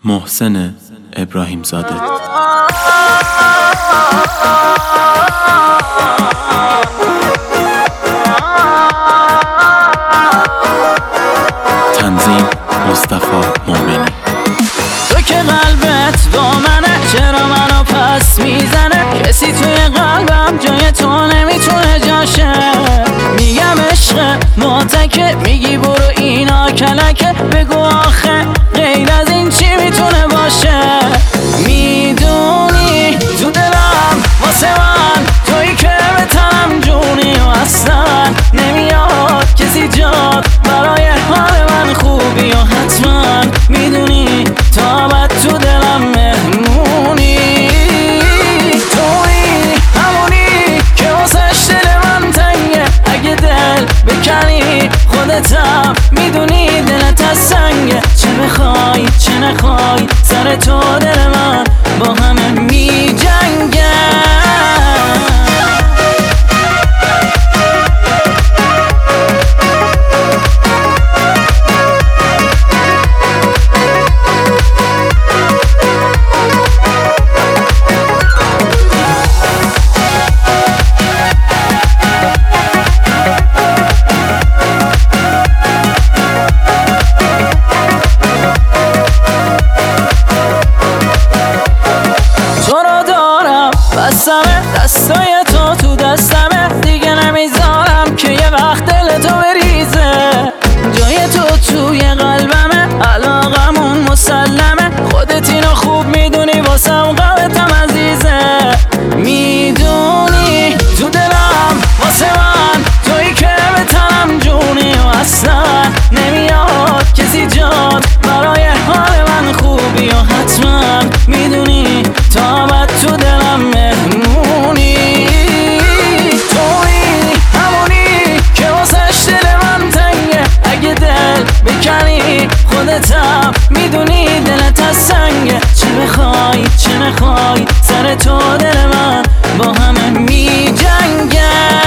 محسن ابراهیم زاده. تنظیم مصطفی مومنی. تو که قلبت با منه، چرا منو پس میزنه؟ کسی توی قلبم جای تو نمیتونه جاشه. میگم عشق ماتکه، میگی برو اینا کلکه. بگو آخه غیر از این چی میتونه باشه؟ میدونی تو دلم واسه من تویی که به تنم جونی و اصلا نمیاد کسی جاد برای حال من خوبی و حتما میدونی تا بعد تو دلم مهمونی. تویی همونی که واسش دل من تنگه، اگه دل بکنی خودتم میدونی دلت از سنگه. چه بخوای چه نخوای سر تو دل من با همه می جنگه. دستای تو دستمه، دیگه نمیذارم که یه وقت دل تو بریزه. جای تو توی قلبمه، علاقمون مسلمه. خودت اینو خوب میدونی واسم قلبتم عزیزه. میدونی تو دلم واسه من تویی که به تنم جونی و اصلا نمیاد کسی جاد برای حال من خوبی و حتما میدونی تا بعد تو دلم مهمونی. تویی همونی که واسش دل من تنگه، اگه دل بکنی خودتم میدونی دلت از سنگه. چه بخوای چه نخوای سر تو دل من با همه می جنگه.